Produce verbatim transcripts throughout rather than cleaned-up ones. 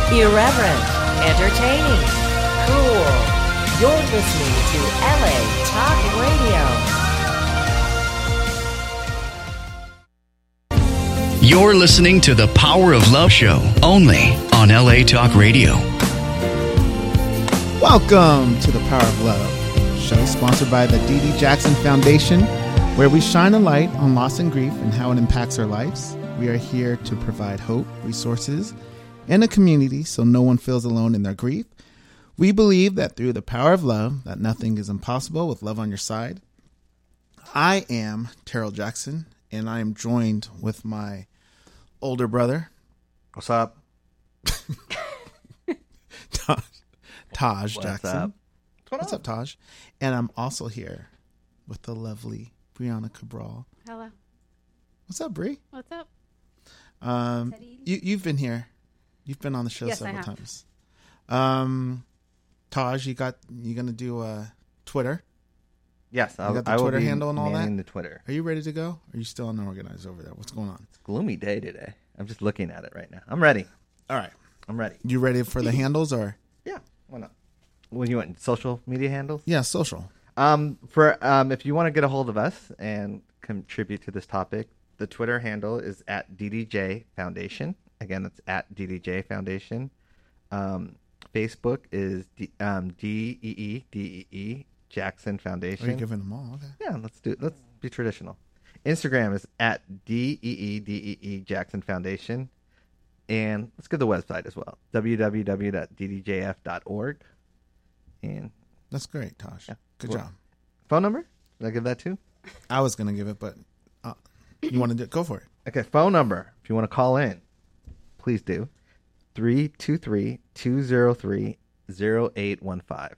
Irreverent, entertaining, cool. You're listening to L A Talk Radio. You're listening to the Power of Love Show, only on L A Talk Radio. Welcome to the Power of Love show, sponsored by the Dee Dee Jackson Foundation, where we shine a light on loss and grief and how it impacts our lives. We are here to provide hope, resources, and a community so no one feels alone in their grief. We believe that through the power of love, that nothing is impossible with love on your side. I am Terrell Jackson, and I am joined with my older brother. What's up? Taj, Taj What's Jackson. Up? What's, What's up, Taj? And I'm also here with the lovely Brianna Cabral. Hello. What's up, Bri? What's up? Um, you, you've been here. You've been on the show Yes, several I have. times. Um, Taj, you got you gonna do uh, Twitter? Yes, You I'll, got the I will Twitter be handle and all manning that? the Twitter. Are you ready to go? Are you still unorganized over there? What's going on? It's a gloomy day today. I'm just looking at it right now. I'm ready. All right, I'm ready. you ready for the handles or? Yeah, why not? What do you want? Social media handles? Yeah, social. Um, for um, if you want to get a hold of us and contribute to this topic, the Twitter handle is at D D J Foundation. Again, that's at D D J Foundation. Um, Facebook is D, um, D E E D E E Jackson Foundation. Are you giving them all? Okay. Yeah, let's do it. Let's be traditional. Instagram is at D E E D E E Jackson Foundation. And let's give the website as well. w w w dot d d j f dot org. And That's great, Taj. Yeah. Good Cool. job. phone number? Did I give that too? I was gonna give it, but uh, you want to do it? Go for it. Okay, phone number. If you want to call in, please do. three two three, two zero three, zero eight one five.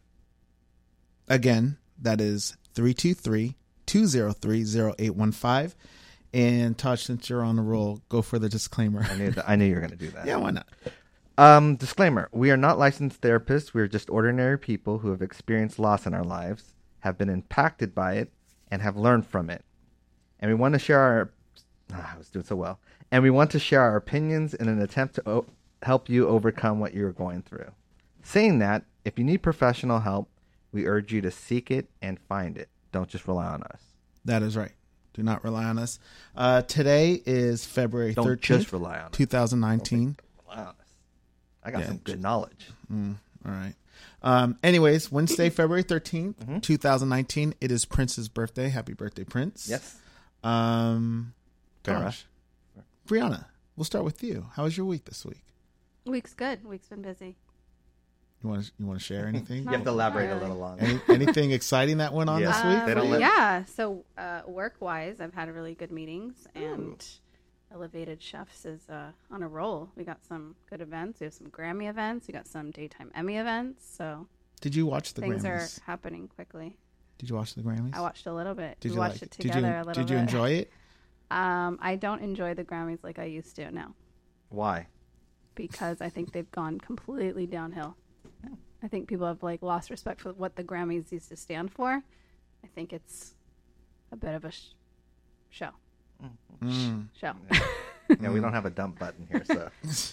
Again, that is three two three, two zero three, zero eight one five. And Taj, since you're on the roll, go for the disclaimer. I knew, th- I knew you were going to do that. Yeah, why not? Um, disclaimer. We are not licensed therapists. We are just ordinary people who have experienced loss in our lives, have been impacted by it, and have learned from it. And we want to share our... Ah, I was doing so well. And we want to share our opinions in an attempt to o- help you overcome what you're going through. Saying that, if you need professional help, we urge you to seek it and find it. Don't just rely on us. That is right. Do not rely on us. Uh, today is February Don't thirteenth, just rely on us. twenty nineteen. Rely on us. I got Yeah, some good just- knowledge. Mm, all right. Um, anyways, Wednesday, February thirteenth, Mm-hmm. twenty nineteen. It is Prince's birthday. Happy birthday, Prince. Yes. Um, Fair gosh. enough. Brianna, we'll start with you. How was your week this week? Week's good. Week's been busy. You want to you want to share anything? You have to elaborate a really. little longer. Any, anything exciting that went on Yeah. this week? They don't Um, let- yeah. So uh, work-wise, I've had really good meetings, and Elevated Chefs is uh, on a roll. We got some good events. We have some Grammy events. We got some daytime Emmy events. So Did you watch the things Grammys? are happening quickly. Did you watch the Grammys? I watched a little bit. Did we you watched like it Did together you, a little Did you bit. enjoy it? Um, I don't enjoy the Grammys like I used to now, Why? because I think they've gone completely downhill. I think people have like lost respect for what the Grammys used to stand for. I think it's a bit of a sh- show. Mm. Show. Yeah, we don't have a dump button here, so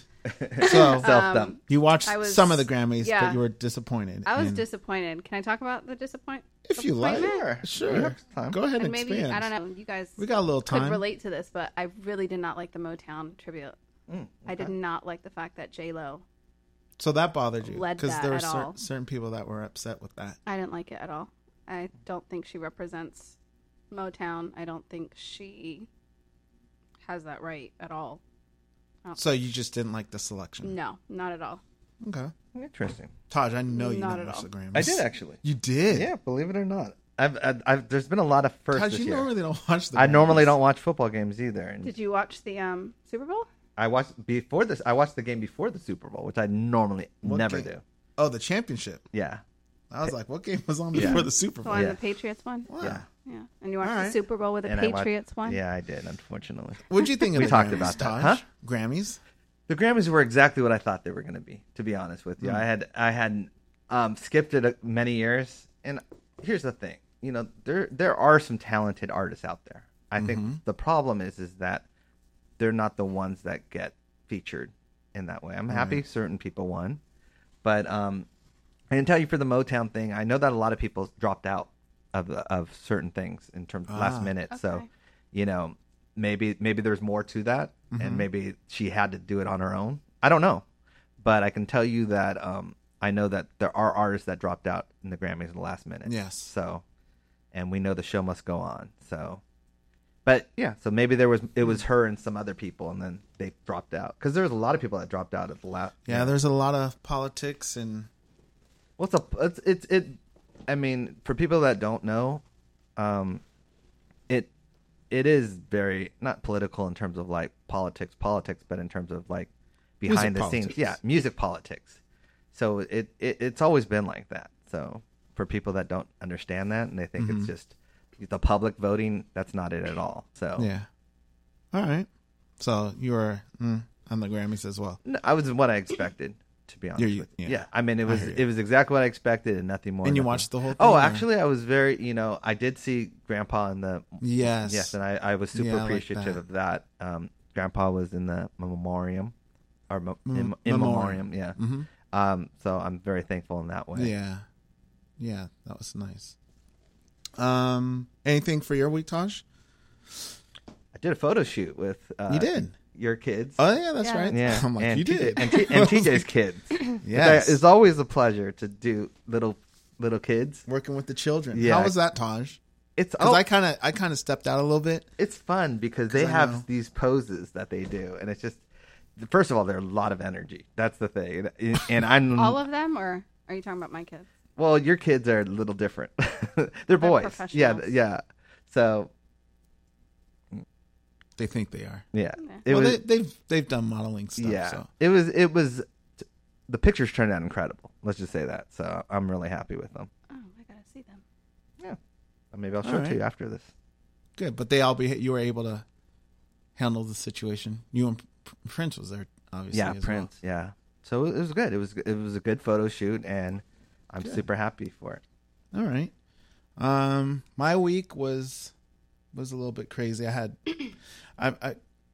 So self dump. you watched I was- some of the Grammys, yeah. but you were disappointed. I was in- disappointed. Can I talk about the disappoint? If you like, disappointment? sure. We have time. Go ahead and, And maybe expand. I don't know. You guys We got a little could time. relate to this, but I really did not like the Motown tribute. Mm, I did not like the fact that J Lo. So that bothered you Led because that there were at cer- all. certain people that were upset with that. I didn't like it at all. I don't think she represents Motown. I don't think she has that right at all. So you just didn't like the selection. No, not at all. Okay, Interesting. Taj, I know you Not didn't at watch all. the Grammys. I did actually. You did. Yeah, believe it or not. I've, I've, I've there's been a lot of firsts Taj, this you year. normally don't watch the. I normally Grammys. don't watch football games either, and Did you watch the um, Super Bowl? I watched before this. I watched the game before the Super Bowl, which I normally What never game? do. Oh, the championship. Yeah, I was like, what game was on Yeah. before the Super The Bowl? one Yeah. the Patriots won? Wow. yeah. Yeah. And you watched All the right. Super Bowl with the And I watched- Patriots one? Yeah, I did. Unfortunately, What'd you think of We the talked Grammys, about that. Taj? Huh? Grammys. the Grammys were exactly what I thought they were going to be. To be honest with you, Mm. I had I had um, skipped it a- many years, and here's the thing. You know, there there are some talented artists out there. I Mm-hmm. think the problem is is that they're not the ones that get featured in that way. I'm happy certain people won, but um, I can tell you for the Motown thing, I know that a lot of people dropped out of of certain things in terms of Ah. last minute. So, Okay. you know, maybe maybe there's more to that, Mm-hmm. and maybe she had to do it on her own. I don't know, but I can tell you that um, I know that there are artists that dropped out in the Grammys in the last minute. Yes. So, and we know the show must go on. So, but yeah, so maybe there was it was her and some other people, and then they dropped out because there was a lot of people that dropped out at the last. Yeah, there's a lot of politics and What's up? It's, it's it. I mean, for people that don't know, um, it it is very not political in terms of like politics, politics, but in terms of like behind Music the scenes, politics. yeah, music politics. So it, it it's always been like that. So for people that don't understand that and they think Mm-hmm. it's just the public voting, that's not it at all. So yeah. All right. So you were mm, on the Grammys as well. No, I was what I expected. To be honest You're- with you. yeah. Yeah. I mean, it I was hear you. it was exactly what I expected and nothing more. And you nothing- watched the whole thing, Oh, or- actually, I was very, you know, I did see Grandpa in the Yes. yes, and I, I was super Yeah, I like appreciative that. of that. Um, Grandpa was in the memoriam, or mo- Mem- in, in memoriam. memoriam, yeah. Mhm. Um, so I'm very thankful in that way. Yeah. Yeah, that was nice. Um, anything for your week, Taj? I did a photo shoot with uh, You did? your kids. Oh yeah, that's Yeah. right. yeah, I'm like, and you T J did. and, T- and T J's kids. Yes. It's always a pleasure to do little little kids. Working with the children. Yeah. How was that, Taj? It's Because oh, I kind of I kind of stepped out a little bit. it's fun because they I have know. these poses that they do, and it's just first of all, they're a lot of energy. That's the thing, and I'm All of them, or are you talking about my kids? well, your kids are a little different. They're boys, yeah, professionals. yeah. So They think they are. yeah, Yeah. it well, was they, they've they've done modeling stuff. yeah, So. it was it was the pictures turned out incredible. Let's just say that. So I'm really happy with them. Oh, I gotta see them. Yeah, maybe I'll show All it to right. you after this. Good, but they all be you were able to handle the situation. You and P- Prince was there, obviously. Yeah, as Prince. Yeah, so it was good. It was it was a good photo shoot, and I'm Good. super happy for it. Well. All right. Um, my week was was a little bit crazy. I had I I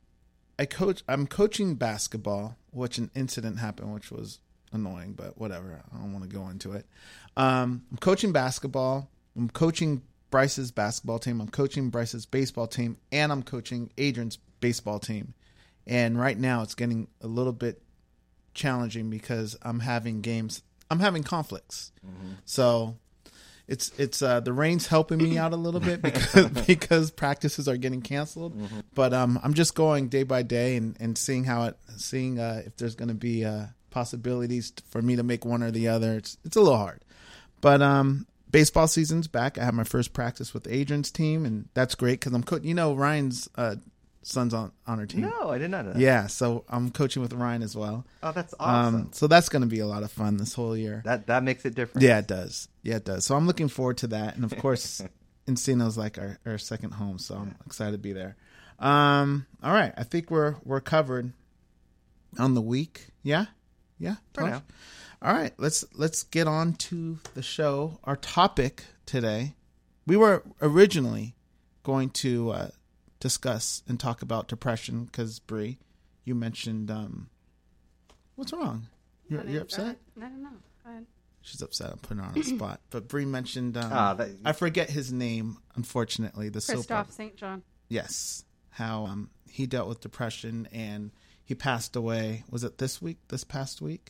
I coach. I'm coaching basketball, which an incident happened, which was annoying, but whatever. I don't want to go into it. Um, I'm coaching basketball. I'm coaching Bryce's basketball team. I'm coaching Bryce's baseball team, and I'm coaching Adrian's baseball team. And right now, it's getting a little bit challenging because I'm having games. I'm having conflicts. So it's it's uh, the rain's helping me out a little bit because because practices are getting canceled. But um, I'm just going day by day and, and seeing how it seeing uh, if there's going to be uh, possibilities for me to make one or the other. It's it's a little hard, but um, baseball season's back. I have my first practice with Adrian's team, and that's great because I'm co- you know Ryan's uh, son's on on our team. No, I did not know that. Yeah, so I'm coaching with Ryan as well. Oh, that's awesome. Um, so that's going to be a lot of fun this whole year. that that makes it different. Yeah, it does. Yeah, it does. So I'm looking forward to that. And of course, Encino's like our, our second home, so I'm excited to be there. Um, all right. I think we're we're covered on the week. Yeah? Yeah. For Tosh? now. All right. Let's let's get on to the show. Our topic today. We were originally going to uh, discuss and talk about depression because Bree, you mentioned um, what's wrong? You're, I you're didn't- upset? I don't know. Go ahead. She's upset. I'm putting her on the spot. But Bree mentioned, um, Ah, that- I forget his name, unfortunately. The soap Christoph opera. Saint John. Yes. How um, he dealt with depression and he passed away. Was it this week? This past week?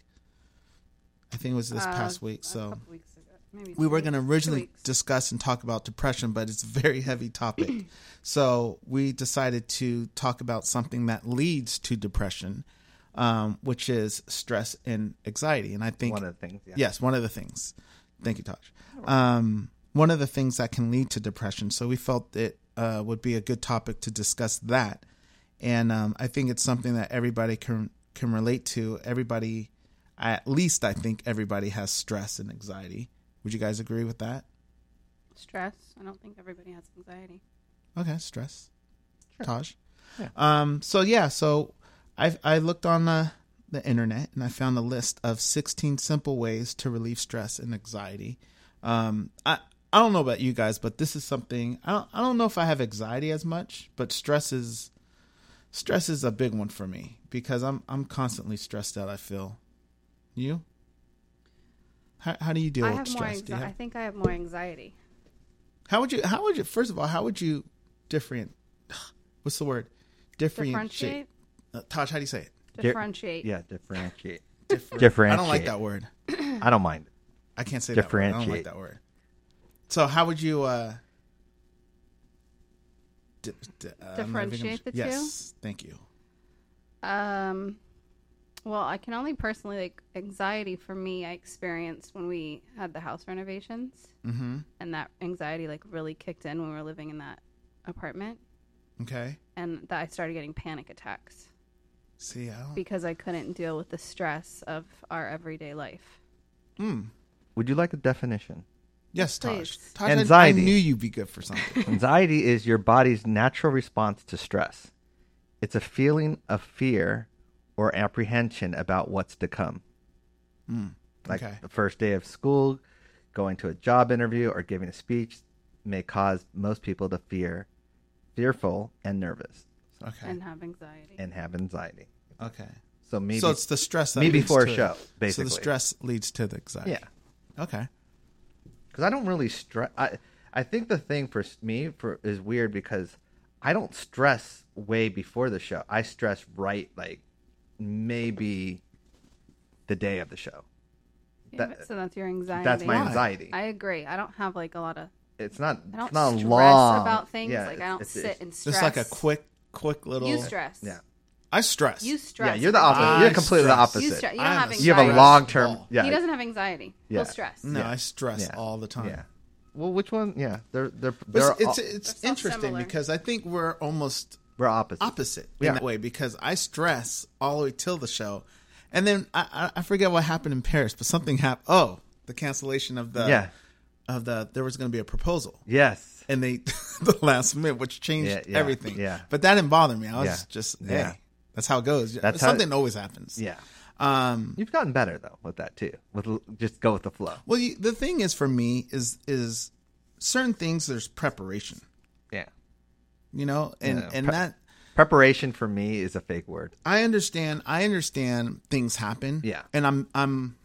I think it was this Uh, past week. a So couple weeks ago. Maybe we two were going to weeks- two originally weeks. discuss and talk about depression, but it's a very heavy topic. So we decided to talk about something that leads to depression, um, which is stress and anxiety. And I think One of the things. Yeah. yes, one of the things. Thank you, Taj. Um, one of the things that can lead to depression. So we felt it uh, would be a good topic to discuss that, and um, I think it's something that everybody can can relate to. Everybody, at least I think everybody has stress and anxiety. Would you guys agree with that? Stress. I don't think everybody has anxiety. Okay, stress. Taj. Yeah. Um. So yeah. So I I looked on the the internet and I found a list of sixteen simple ways to relieve stress and anxiety. Um. I I don't know about you guys, but this is something I don't I don't know if I have anxiety as much, but stress is stress is a big one for me because I'm I'm constantly stressed out. I feel. You? How how do you deal I with have more stress? Do you anxi- have- I think I have more anxiety. How would you? How would you? First of all, how would you different? What's the word? Differentiate. Differentiate. Uh, Tosh, how do you say it? Differentiate. Yeah, differentiate. Different. Differentiate. I don't like that word. I don't mind. I can't say that word. I don't like Differentiate. that word. So how would you uh, di- di- uh, I'm not even Differentiate the two? Yes, thank you. Um, well, I can only personally like anxiety for me. I experienced when we had the house renovations, Mm-hmm. and that anxiety like really kicked in when we were living in that apartment, Okay. and that I started getting panic attacks See, I don't. because I couldn't deal with the stress of our everyday life. Mm. Would you like a definition? Yes, Tosh. Please. Tosh, I- I, Anxiety. knew you'd be good for something. Anxiety is your body's natural response to stress. It's a feeling of fear or apprehension about what's to come. Mm. Like Okay. the first day of school, going to a job interview, or giving a speech may cause most people to fear, fearful, and nervous, Okay. And have anxiety. and have anxiety. Okay. So maybe, so it's the stress that me leads before to a it. show, basically. So the stress leads to the anxiety. yeah, Okay. because I don't really stress. I I think the thing for s- me for is weird because I don't stress way before the show. I stress right like maybe the day of the show. Yeah, that- so that's your anxiety. That's my Why? anxiety. I agree. I don't have like a lot of. It's not. I don't it's not stress long about things. Yeah, like I don't it's- sit it's- and stress. Just like a quick, quick little. You stress. Yeah. I stress. You stress. Yeah, you're the every opposite. day. I You're completely the stress. opposite. You stress. You don't I'm have a anxiety. You have a stress long term. ball. Yeah. He doesn't have anxiety. Yeah. He'll stress. No, Yeah. I stress Yeah. all the time. Yeah. Well, which one? Yeah, they're they're But they're it's all, it's, it's They're interesting similar. because I think we're almost we're opposite. opposite in Yeah. that way because I stress all the way till the show, and then I, I, I forget what happened in Paris, but something happened. Oh, the cancellation of the Yeah. of the there was going to be a proposal, Yes. and they the last minute, which changed Yeah, yeah, everything. yeah. But that didn't bother me. I was Yeah. just Yeah. hey, that's how it goes. That's how- something always happens. Yeah. Um. You've gotten better though with that too. With l- just go with the flow. Well, you, the thing is for me is is certain things. There's preparation. Yeah. You know, and Yeah. and Pre- that. Preparation for me is a fake word. I understand. I understand things happen. Yeah. And I'm I'm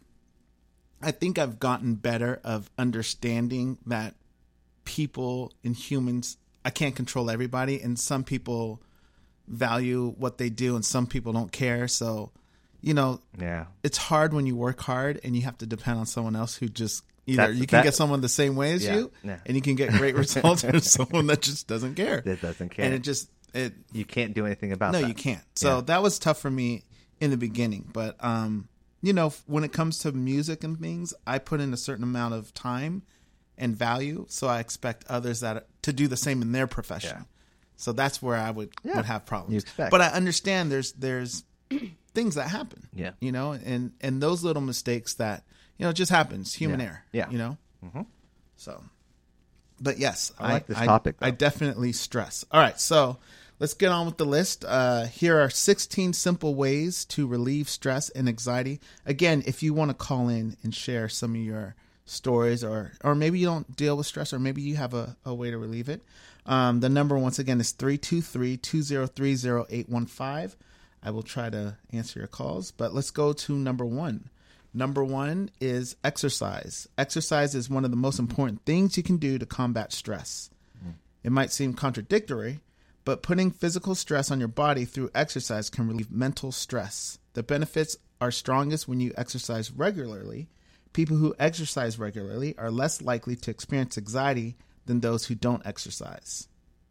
I think I've gotten better of understanding that people and humans, I can't control everybody, and some people value what they do and some people don't care. So, you know, Yeah. it's hard when you work hard and you have to depend on someone else who just either That's- you can that- get someone the same way as Yeah, you yeah. and you can get great results, or someone that just doesn't care. That doesn't care. And it just it You can't do anything about no, that. you can't. So Yeah. that was tough for me in the beginning, but um, you know, f- when it comes to music and things, I put in a certain amount of time and value, so I expect others that to do the same in their profession. Yeah. So that's where I would Yeah. would have problems. You expect. But I understand there's there's things that happen. Yeah. You know, and and those little mistakes that you know just happens, human Yeah. error. Yeah. You know. Mhm. So, but yes, I like this topic, though. I definitely stress. All right, so let's get on with the list. Uh, here are sixteen simple ways to relieve stress and anxiety. Again, if you want to call in and share some of your stories, or or maybe you don't deal with stress, or maybe you have a, a way to relieve it. Um, the number, once again, is three two three, two zero three, zero eight one five. I will try to answer your calls, but let's go to number one. Number one is exercise. Exercise is one of the most important things you can do to combat stress. Mm. It might seem contradictory, but putting physical stress on your body through exercise can relieve mental stress. The benefits are strongest when you exercise regularly. People who exercise regularly are less likely to experience anxiety than those who don't exercise.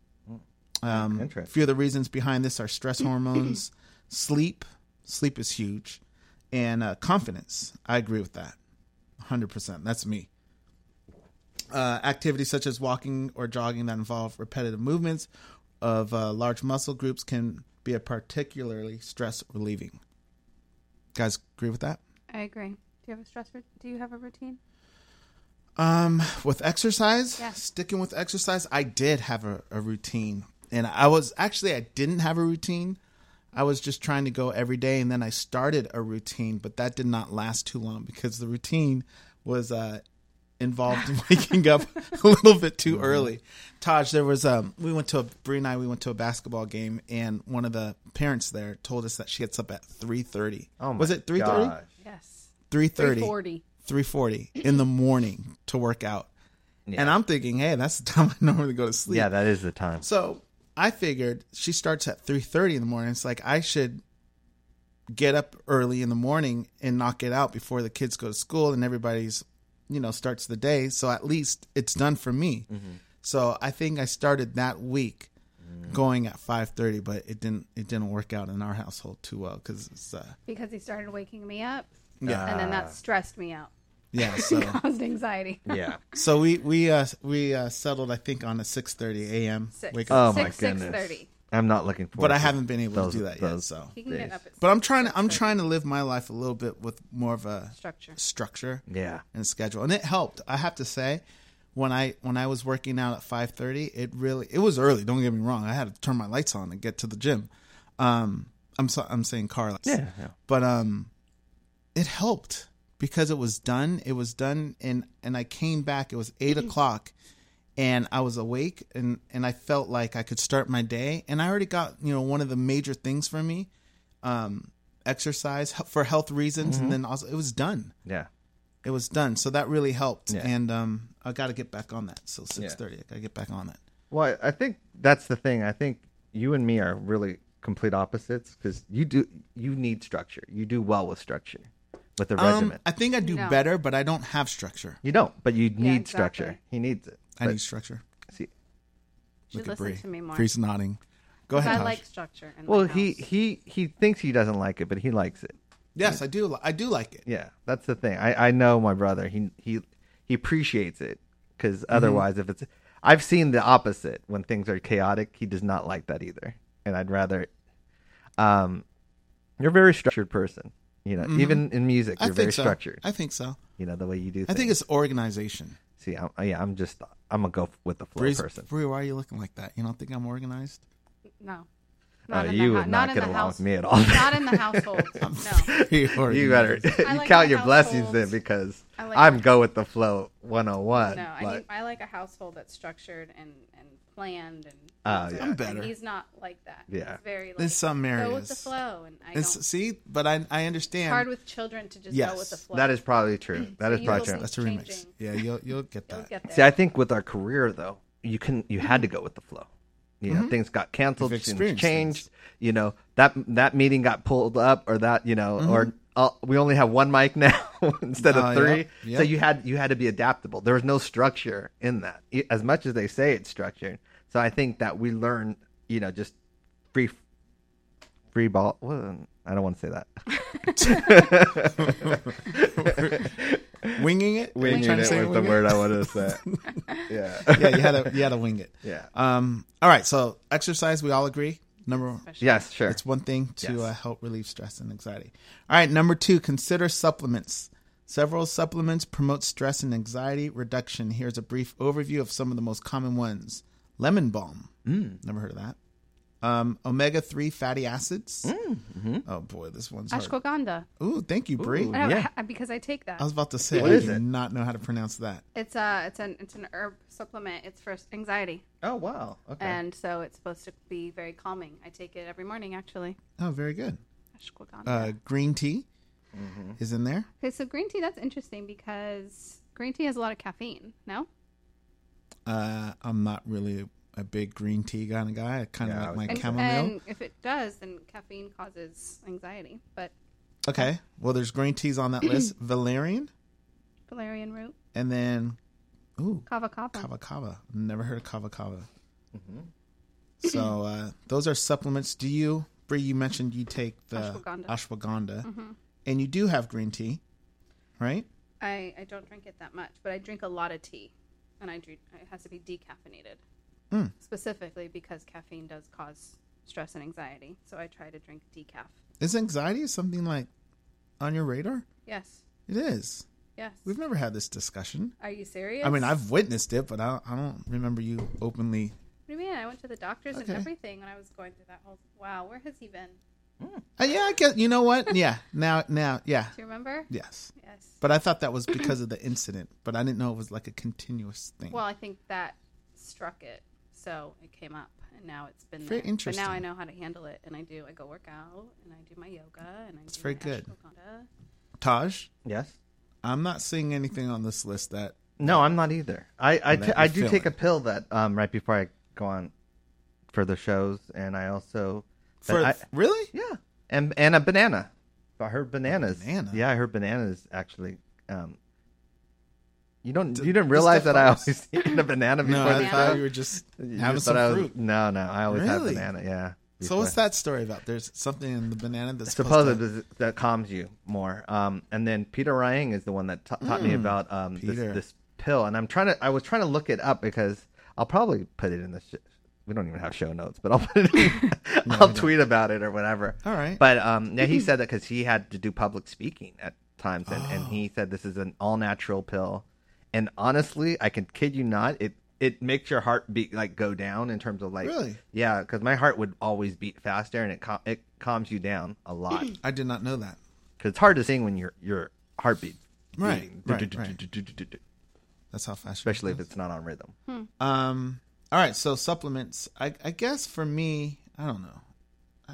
Um, a Interesting. few of the reasons behind this are stress hormones, sleep. Sleep is huge. And uh, confidence. I agree with that. one hundred percent. That's me. Uh, activities such as walking or jogging that involve repetitive movements of uh, large muscle groups can be a particularly stress relieving. Guys agree with that? I agree. Do you have a stress? ru- Do you have a routine? Um, with exercise, Yeah. sticking with exercise, I did have a, a routine. And I was actually, I didn't have a routine. I was just trying to go every day, and then I started a routine, but that did not last too long because the routine was uh, involved in waking up a little bit too mm-hmm. early. Taj, there was um we went to a Bree and I we went to a basketball game, and one of the parents there told us that she gets up at three thirty. Oh my was it three thirty? Yes. three thirty. three forty. three forty in the morning to work out. Yeah. And I'm thinking, hey, that's the time I normally go to sleep. Yeah, that is the time. So I figured she starts at three thirty in the morning. It's like I should get up early in the morning and knock it out before the kids go to school and everybody's, you know, starts the day. So at least it's done for me. Mm-hmm. So I think I started that week mm-hmm. going at five thirty, but it didn't it didn't work out in our household too well because it's uh, because he started waking me up. Yeah, and then that stressed me out. Yeah, so caused anxiety. Yeah. So we we uh, we uh, settled, I think, on a six thirty a.m. wake up. Oh my six, goodness. six thirty. I'm not looking forward. But to I haven't been able those, to do that those yet. So. He can get up at but I'm trying to I'm trying to live my life a little bit with more of a structure, structure, yeah, and schedule, and it helped. I have to say, when I when I was working out at five thirty, it really it was early. Don't get me wrong. I had to turn my lights on and get to the gym. Um, I'm so, I'm saying car lights. Yeah, yeah. But um, it helped. Because it was done, it was done, and, and I came back. It was eight o'clock, and I was awake, and, and I felt like I could start my day. And I already got, you know, one of the major things for me, um, exercise for health reasons, mm-hmm. and then also it was done. Yeah, it was done. So that really helped, yeah. and um, I got to get back on that. So six thirty, yeah. I got to get back on that. Well, I think that's the thing. I think you and me are really complete opposites because you do you need structure. You do well with structure. With a regiment. Um, I think I do no. better, but I don't have structure. You don't, but you need yeah, exactly. structure. He needs it. I but, need structure. See, should look at listen Bree. to me more. Bree's nodding. Go ahead, I Taj. like structure. In well, my he, house. he he thinks he doesn't like it, but he likes it. Yes, I do. I do like it. Yeah, that's the thing. I, I know my brother. He he he appreciates it because otherwise, mm-hmm. if it's, I've seen the opposite when things are chaotic. He does not like that either, and I'd rather. Um, you're a very structured person. You know, mm-hmm. even in music, you're very so. structured. I think so. You know, the way you do things. I think it's organization. See, I'm, yeah, I'm just, I'm going to go with the flow Bree's, person. Bree, why are you looking like that? You don't think I'm organized? No. Uh, you would not, not get along house- with me at all. Not in the household. No. You better, you like count your household. blessings then because like I'm a, go with the flow one oh one. No, I, need, I like a household that's structured and, and planned and uh, yeah. I'm better. And he's not like that. Yeah. He's very like, in some areas. go with the flow. And I it's, don't. See, but I I understand. It's hard with children to just yes. go with the flow. That is probably true. That so is probably true. That's a remix. Changing. Yeah, you'll you'll get that. You'll get there. See, I think with our career though, you can you had to go with the flow. You know, mm-hmm. things got canceled, things changed. Things. You know, that that meeting got pulled up, or that you know, mm-hmm. or uh, we only have one mic now instead of uh, three. Yep, yep. So you had you had to be adaptable. There was no structure in that, as much as they say it's structured. So I think that we learn, you know, just free, free ball. Well, I don't want to say that. Winging it. Winging it was the word I wanted to say. Yeah. Yeah, you had to you had to wing it. Yeah. Um. All right. So exercise, we all agree. Number one. Yes, sure. It's one thing to yes. uh, help relieve stress and anxiety. All right. Number two, consider supplements. Several supplements promote stress and anxiety reduction. Here's a brief overview of some of the most common ones. Lemon balm. Mm. Never heard of that. Um, omega three fatty acids. Mm. Mm-hmm. Oh boy, this one's hard. Ashwagandha. Ooh, thank you, Bree. Ooh, yeah. Because I take that. I was about to say, what I is do it? not know how to pronounce that. It's a, it's an, it's an herb supplement. It's for anxiety. Oh wow. Okay. And so it's supposed to be very calming. I take it every morning, actually. Oh, very good. Ashwagandha. Uh, green tea mm-hmm. is in there. Okay, so green tea, that's interesting because green tea has a lot of caffeine. No. Uh, I'm not really a big green tea kind of guy. I kind of Yeah, like my and, chamomile. And if it does, then caffeine causes anxiety. But okay, well, there's green teas on that list. Valerian, valerian root, and then ooh, kava kava. Kava kava. Never heard of kava kava. Mm-hmm. So uh, those are supplements. Do you, Bree? You mentioned you take the ashwagandha, ashwagandha mm-hmm. and you do have green tea, right? I, I don't drink it that much, but I drink a lot of tea, and I drink. It has to be decaffeinated. Mm. Specifically because caffeine does cause stress and anxiety. So I try to drink decaf. Is anxiety something like on your radar? Yes. It is. Yes. We've never had this discussion. Are you serious? I mean, I've witnessed it, but I don't, I don't remember you openly. What do you mean? I went to the doctors Okay. and everything when I was going through that whole... Wow, where has he been? Uh, yeah, I guess. You know what? Yeah. Now, now, yeah. Do you remember? Yes. Yes. But I thought that was because of the incident, but I didn't know it was like a continuous thing. Well, I think that struck it, so it came up, and now it's been Very there. interesting. But now I know how to handle it, and I do. I go work out, and I do my yoga, and I It's do very my good. Ashwagandha. Taj, Yes. I'm not seeing anything on this list that. No, I'm not either. I I, That t- I you're do take a feeling. pill that um right before I go on for the shows, and I also but For I, really? yeah, and and a banana. I heard bananas. banana? Yeah, I heard bananas actually. Um, you don't D- you didn't this realize stuff that I helps. always eat a banana before No, the I banana? thought show. you were just You having just some thought I was- fruit. No, no, I always have Really? banana. Yeah. So before. what's that story about? There's something in the banana that's Supposedly supposed to... that- that calms you more. Um, and then Peter Ryang is the one that ta- taught me Mm, about um this, Peter. this pill, and I'm trying to. I was trying to look it up because I'll probably put it in the. Sh- we don't even have show notes, but I'll put it. In, No, I'll we don't. tweet about it or whatever. All right. But um, yeah, he said that because he had to do public speaking at times, and, and Oh. he said this is an all natural pill. And honestly, I can kid you not, it it makes your heart beat like go down in terms of like Really? yeah, because my heart would always beat faster, and it cal- it calms you down a lot. I did not know that. Because it's hard to sing when your your heartbeat Right, beating. right, right. That's how fast. you Especially if go. it's not on rhythm. Um. All right. So supplements. I, I guess for me, I don't know. I,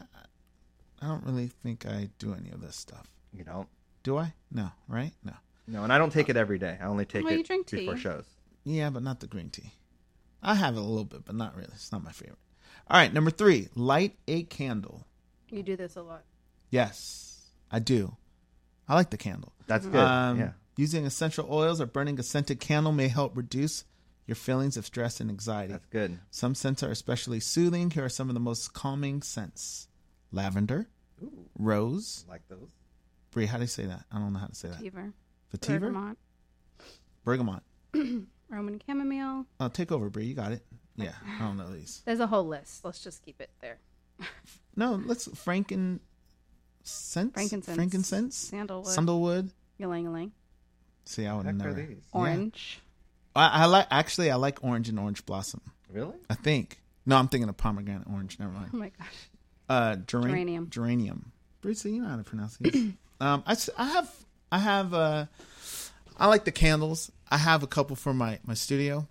I don't really think I do any of this stuff. You know. Do I? No. Right? No. No, and I don't take it every day. I only take Well, you it drink before tea. shows. Yeah, but not the green tea. I have it a little bit, but not really. It's not my favorite. All right. Number three. Light a candle. You do this a lot. Yes, I do. I like the candle. That's good. Um, yeah. Using essential oils or burning a scented candle may help reduce your feelings of stress and anxiety. That's good. Some scents are especially soothing. Here are some of the most calming scents: lavender, rose. Like those. Brie, how do you say that? I don't know how to say that. Vetiver, Vetiver, bergamot, bergamot. Roman chamomile. Oh, take over, Brie. You got it. Yeah, I don't know these. There's a whole list. Let's just keep it there. No, let's frankincense. Frankincense, Frankincense. sandalwood, Sandalwood. ylang ylang, See, I would Heck are never. these? orange. I, I like. Actually, I like orange and orange blossom. Really? I think. No, I'm thinking of pomegranate orange. Never mind. Oh my gosh. Uh, geran- Geranium. Geranium. Bruce, you know how to pronounce these. um, I, s- I have, I have, uh, I like the candles. I have a couple for my, my studio.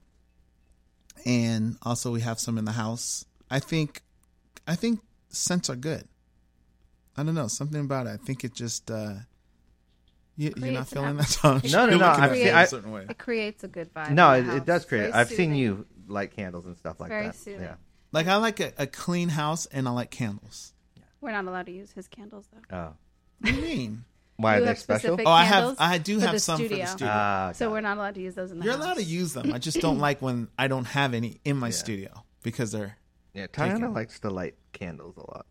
And also we have some in the house. I think, I think scents are good. I don't know. Something about it. I think it just, uh, you, you're not Creates an feeling atm- that, Tom? No, no, You're no, looking I've at seen- it a I- certain way. It creates a good vibe. No, in it, the it house. does create. Very I've seen soothing. you light candles and stuff like Very that. soothing. Yeah. Like I like a, a clean house and I like candles. We're not allowed to use his candles though. Oh. What do you mean? Why You are they have special? specific Oh, I have, candles I do for have the some for studio. the studio. Ah, So got we're it. not allowed to use those in the You're house. allowed to use them. I just don't like when I don't have any in my Yeah. studio because they're. Yeah, Tiana taken. likes to light candles a lot.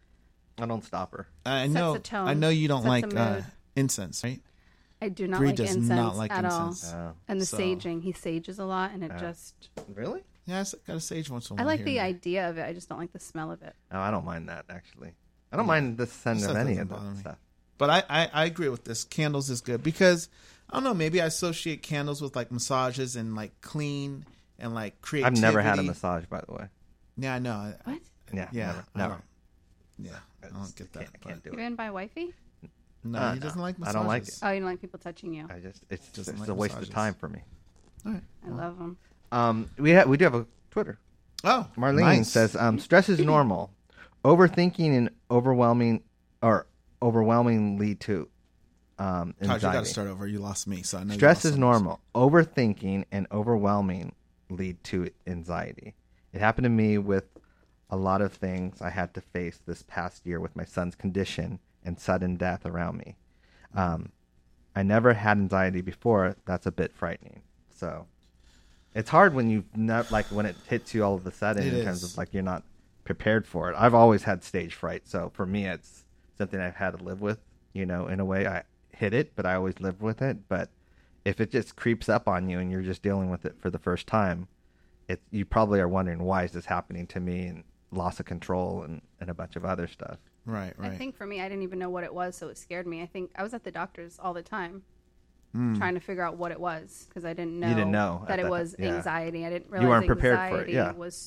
I don't stop her. I Sets know. a tone, I know you don't sets a like uh, mood. incense, right? I do not Bree like does incense not like at incense. all. Oh. And the So- saging, he sages a lot, and it Oh. just. Really? Yeah, I got a sage once in a I while. like here the and there. idea of it. I just don't like the smell of it. Oh, I don't mind that actually. I don't mind the scent Stuff of any doesn't of bother that me. stuff. But I, I, I agree with this. Candles is good because I don't know. Maybe I associate candles with like massages and like clean and like I've creativity. never had a massage, by the way. Yeah, I know. I- What? Yeah, Yeah, never. I never. don't- Yeah, I don't get that. Can't, but- can't do You it. been by wifey? No, Uh, he doesn't no. like I massages. don't like it. Oh, you don't like people touching you. I just it's just Doesn't it's like a waste massages. of time for me. All right. I love them. Um, we ha- we do have a Twitter. Oh, Marlene nice. says, um, stress is normal. Overthinking and overwhelming or overwhelming lead to um, Todd, you got to anxiety. start over. You lost me, so I know you Stress lost is some- normal. Overthinking and overwhelming lead to anxiety. It happened to me with a lot of things I had to face this past year with my son's condition and sudden death around me. Um, I never had anxiety before. That's a bit frightening. So it's hard when you not like when it hits you all of a sudden It in terms is. of like you're not prepared for it. I've always had stage fright, so for me it's something I've had to live with. You know, in a way, I hit it, but I always lived with it. But if it just creeps up on you and you're just dealing with it for the first time, it you probably are wondering why is this happening to me, and loss of control and, and a bunch of other stuff. Right, right. I think for me, I didn't even know what it was, so it scared me. I think I was at the doctor's all the time Mm. trying to figure out what it was because I didn't know, You didn't know that at it that- was yeah. anxiety. I didn't realize weren't prepared for it, anxiety yeah. was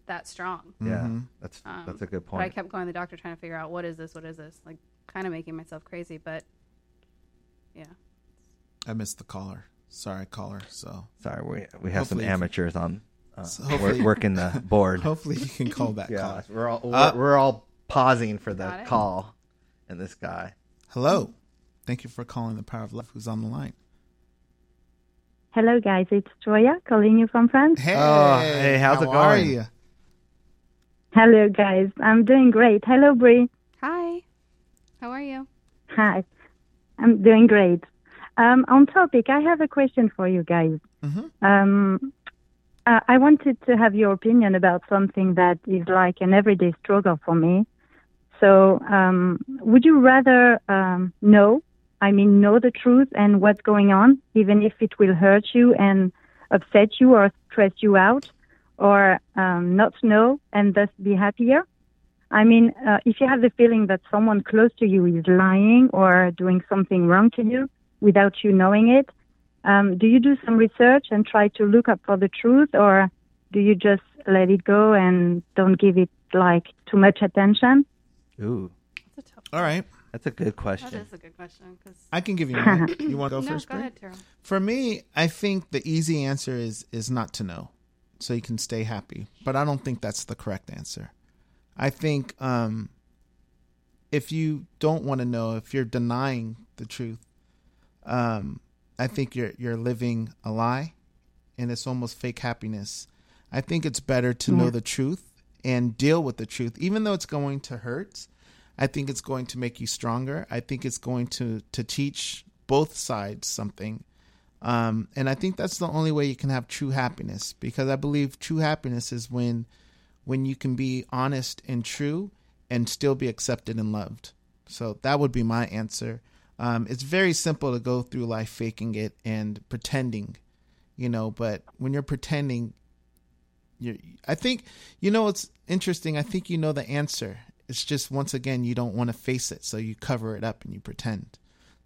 that strong. Yeah, Mm-hmm. that's Um, that's a good But I point. kept going to the doctor trying to figure out what is this, what is this, like kind of making myself crazy. But yeah, I missed the caller. Sorry, caller. So Sorry, we we have some Hopefully- amateurs on uh, So wor- hopefully- working the board. hopefully you can call back. Yeah, caller. we're all we're, Uh, we're all pausing for the Got it. call, and this guy. Hello. Thank you for calling the Power of Love. Who's on the line? Hello, guys. It's Joya calling you from France. Hey. Oh, hey, how's how it are going? you? Hello, guys. I'm doing great. Hello, Brie. hi, how are you? Hi. I'm doing great. Um, on topic, I have a question for you guys. Mm-hmm. Um, uh, I wanted to have your opinion about something that is like an everyday struggle for me. So, um, would you rather um, know, I mean, know the truth and what's going on, even if it will hurt you and upset you or stress you out, or um, not know and thus be happier? I mean, uh, if you have the feeling that someone close to you is lying or doing something wrong to you without you knowing it, um, do you do some research and try to look up for the truth, or do you just let it go and don't give it like too much attention? Ooh, That's a tough. All right. that's a good That question. is a good question. Cause I can give you mine. You want to go no, first, go Brie? ahead, Terrell. For me, I think the easy answer is is not to know, so you can stay happy. But I don't think that's the correct answer. I think um, if you don't want to know, if you're denying the truth, um, I think you're you're living a lie, and it's almost fake happiness. I think it's better to know the truth and deal with the truth, even though it's going to hurt. I think it's going to make you stronger. I think it's going to to teach both sides something. Um, and I think that's the only way you can have true happiness, because I believe true happiness is when when you can be honest and true and still be accepted and loved. So that would be my answer. Um, it's very simple to go through life faking it and pretending, you know, but when you're pretending, you're, I think, you know, it's interesting. I think you know the answer. It's just, once again, you don't want to face it. So you cover it up and you pretend.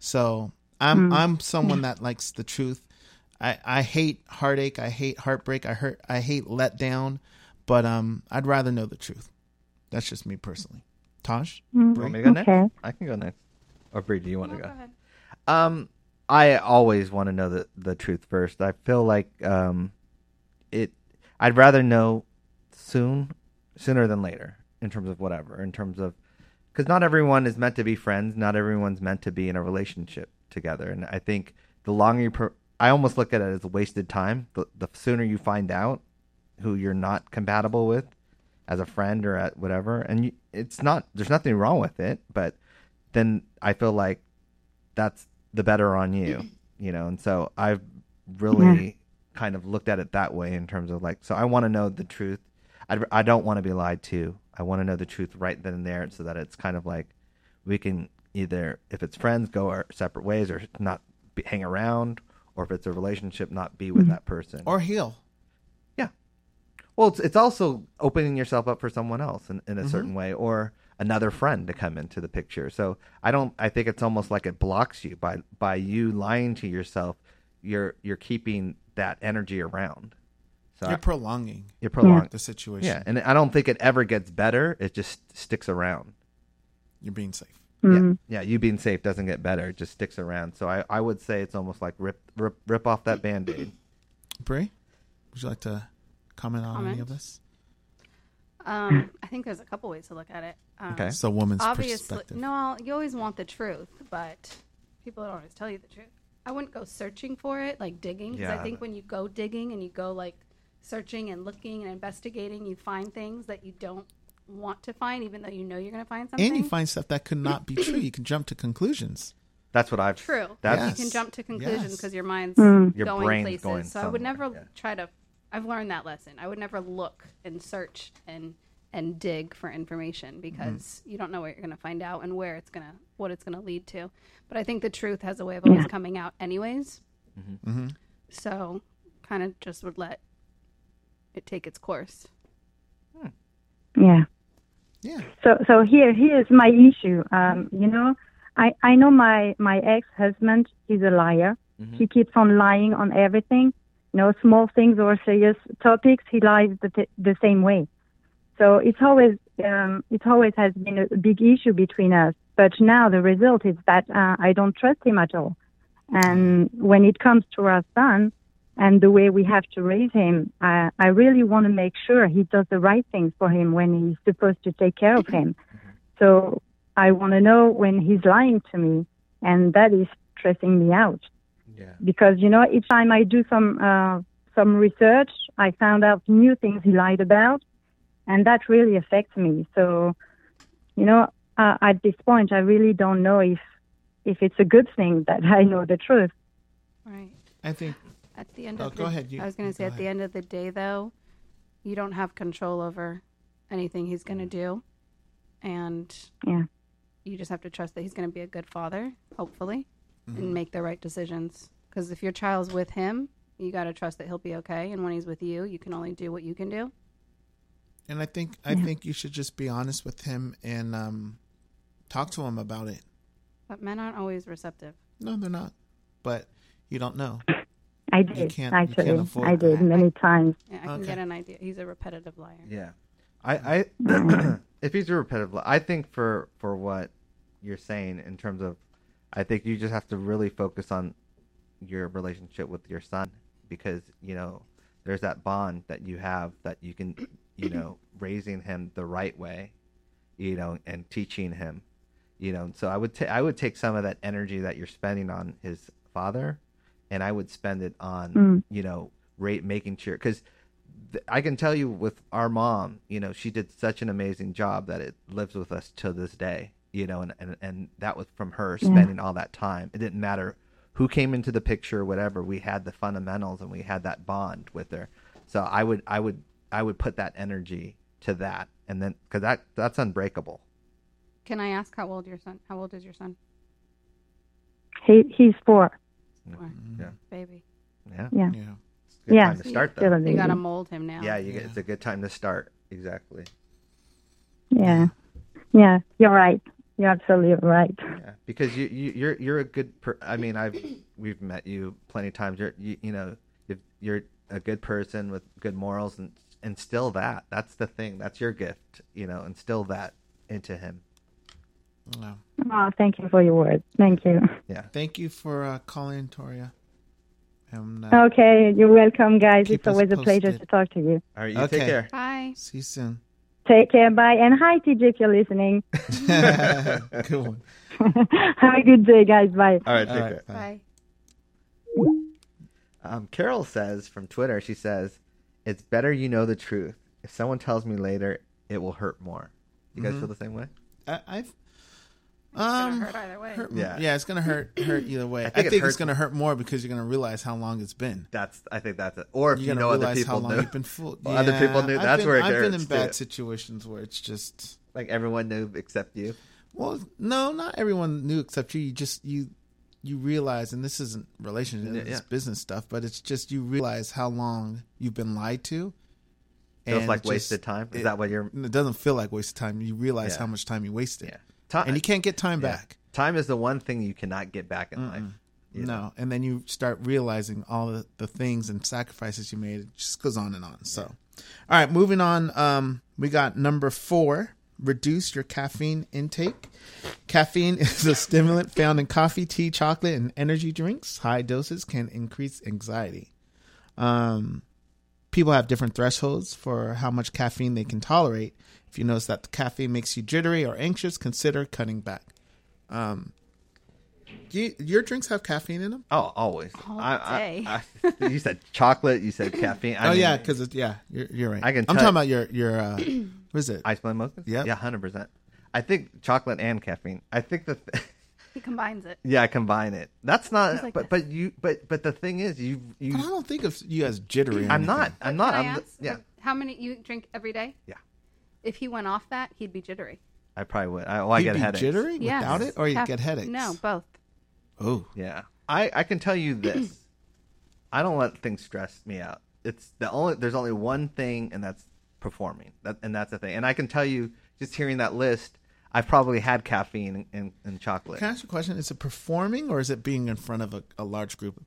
So I'm, Mm. I'm someone that likes the truth. I, I hate heartache. I hate heartbreak. I hurt, I hate letdown, but, um, I'd rather know the truth. That's just me personally. Taj? Mm. You want me to go next? Okay. I can go next. Or Bree, do you want No, to go go? ahead. Um, I always want to know the the truth first. I feel like um, it. I'd rather know soon, sooner than later, in terms of whatever. In terms of, because not everyone is meant to be friends. Not everyone's meant to be in a relationship together. And I think the longer you, pro- I almost look at it as a wasted time. The the sooner you find out who you're not compatible with as a friend or at whatever, and you, it's not. There's nothing wrong with it, but then I feel like that's the better on you, you know? And so I've really Yeah. kind of looked at it that way in terms of like, so I want to know the truth. I, I don't want to be lied to. I want to know the truth right then and there, so that it's kind of like we can either, if it's friends, go our separate ways, or not be, hang around, or if it's a relationship, not be with that person. Or heal. Yeah. Well, it's, it's also opening yourself up for someone else in, in a Mhm. certain way, or another friend to come into the picture. So I don't, I think it's almost like it blocks you by, by you lying to yourself. You're, you're keeping that energy around. So You're I- prolonging you're prolonging. the situation. Yeah. And I don't think it ever gets better. It just sticks around. You're being safe. Mm. Yeah. Yeah. You being safe doesn't get better. It just sticks around. So I, I would say it's almost like rip, rip, rip off that Band-Aid. Brie, would you like to comment on any Comment? of this? Um, I think there's a couple ways to look at it. Um, Okay. So woman's Obviously, perspective. no, you always want the truth, but people don't always tell you the truth. I wouldn't go searching for it, like digging, because Yeah. I think when you go digging and you go like searching and looking and investigating, you find things that you don't want to find, even though you know you're going to find something. And you find stuff that could not be true. You can jump to conclusions. That's what I've, True. That's, Yes. You can jump to conclusions Yes. because your mind's Mm. Your going brain's places. going so I would somewhere, never yeah. try to. I've learned that lesson. I would never look and search and and dig for information, because you don't know what you're going to find out and where it's going to what it's going to lead to. But I think the truth has a way of always coming out anyways. Mm-hmm. So kind of just would let it take its course. Yeah. Yeah. So, so here, here's my issue. Um, you know, I, I know my, my ex-husband is a liar. Mhm. He keeps on lying on everything. You know, small things or serious topics, he lies the, t- the same way. So it's always um, it always has been a big issue between us. But now the result is that uh, I don't trust him at all. And when it comes to our son and the way we have to raise him, I, I really want to make sure he does the right things for him when he's supposed to take care of him. So I want to know when he's lying to me, and that is stressing me out. Yeah. Because, you know, each time I do some uh, some research, I found out new things he lied about, and that really affects me. So, you know, uh, at this point, I really don't know if if it's a good thing that I know the truth. Right. I think. At the end Oh, of go the, ahead. You- I was going you to say, go at the ahead. end of the day, though, you don't have control over anything he's going to do, and Yeah. you just have to trust that he's going to be a good father, hopefully, Mm-hmm. and make the right decisions. Because if your child's with him, you got to trust that he'll be okay, and when he's with you, you can only do what you can do. And I think I think you should just be honest with him and um, talk to him about it. But men aren't always receptive. No, they're not. But you don't know. I You did, can't- you actually. can't avoid I did that. many times. Yeah, I can Okay. get an idea. He's a repetitive liar. Yeah, I, I if he's a repetitive, li- I think for for what you're saying in terms of, I think you just have to really focus on your relationship with your son, because you know there's that bond that you have that you can, you know, raising him the right way, you know, and teaching him, you know. So I would ta- I would take some of that energy that you're spending on his father, and I would spend it on, Mm. you know, rate making sure, because th- I can tell you with our mom, you know, she did such an amazing job that it lives with us to this day, you know, and, and, and that was from her spending all that time. It didn't matter who came into the picture, whatever, we had the fundamentals and we had that bond with her. So I would, I would, I would put that energy to that. And then, cause that, that's unbreakable. Can I ask how old your son? How old is your son? He he's four. Or Yeah. baby. Yeah. Yeah. Yeah. It's a good Yeah. time to start Still a though. You baby. got to mold him now. Yeah. You get, Yeah. it's a good time to start. Exactly. Yeah. Yeah. You're right. You're absolutely right. Yeah, because you, you you're you're a good per- I mean, I've we've met you plenty of times. You're you, you know you've, you're a good person with good morals, and instill that. That's the thing. That's your gift. You know, instill that into him. Wow. Oh, thank you for your words. Thank you. Yeah. Thank you for uh, calling, Toria. And, uh, Okay. You're welcome, guys. Keep It's always us a pleasure posted. to talk to you. All right. You Okay. take care. Bye. See you soon. Take care. Bye. And hi, T J, if you're listening. Good one. Have a good day, guys. Bye. All right. All Take right, care. Bye. Um, Carol says from Twitter. She says, "It's better you know the truth. If someone tells me later, it will hurt more." You guys Mhm. feel the same way? I, I've. gonna Um, hurt either way. hurt- Yeah. yeah, it's gonna hurt hurt either way. I think think, it it's hurts- gonna hurt more because you're gonna realize how long it's been. That's. I think that's it. Or if You're you gonna know other realize how people long knew, you've been fooled. Well, other people knew. I've That's been, where it I've been hurts, in bad too. situations where it's just like everyone knew except you. well, no, not everyone knew except you. You just you you realize, and this isn't relationship, Yeah, it's yeah. business stuff, but it's just you realize how long you've been lied to. Feels and like it just- wasted time. Is it- that what you're? It doesn't feel like wasted time. You realize Yeah. how much time you wasted, Yeah. Time, and you can't get time yeah. back. Time is the one thing you cannot get back in life. you know? No, and then you start realizing all the, the things and sacrifices you made. It just goes on and on. So, all right, moving on. Um, we got number four: reduce your caffeine intake. Caffeine is a stimulant found in coffee, tea, chocolate, and energy drinks. High doses can increase anxiety. Um, people have different thresholds for how much caffeine they can tolerate. If you notice that the caffeine makes you jittery or anxious, consider cutting back. Um, you, your drinks have caffeine in them? Oh, always. All I, day. I, I, you said chocolate. You said caffeine. I oh mean, yeah, because yeah, you're, you're right. I can I'm tell- talking about your your uh, what is it? ice blend mochas. Yep. Yeah, hundred percent. I think chocolate and caffeine. I think the. Th- He combines it. yeah, I combine it. That's not. He's like but this. but you but but the thing is, you you. But I don't think of you as jittery. Or I'm anything. not. I'm But not. can I I'm. ask, Yeah. How many you drink every day? Yeah. If he went off that, he'd be jittery. I probably would. I, well, I You'd get be headaches. jittery Yes. without it, or you Caf- get headaches. No, both. Oh, Yeah, I, I can tell you this. I don't let things stress me out. It's the only there's only one thing, and that's performing. That and that's the thing. And I can tell you, just hearing that list, I've probably had caffeine and, and, and chocolate. can I ask you a question? Is it performing or is it being in front of a, a large group of people?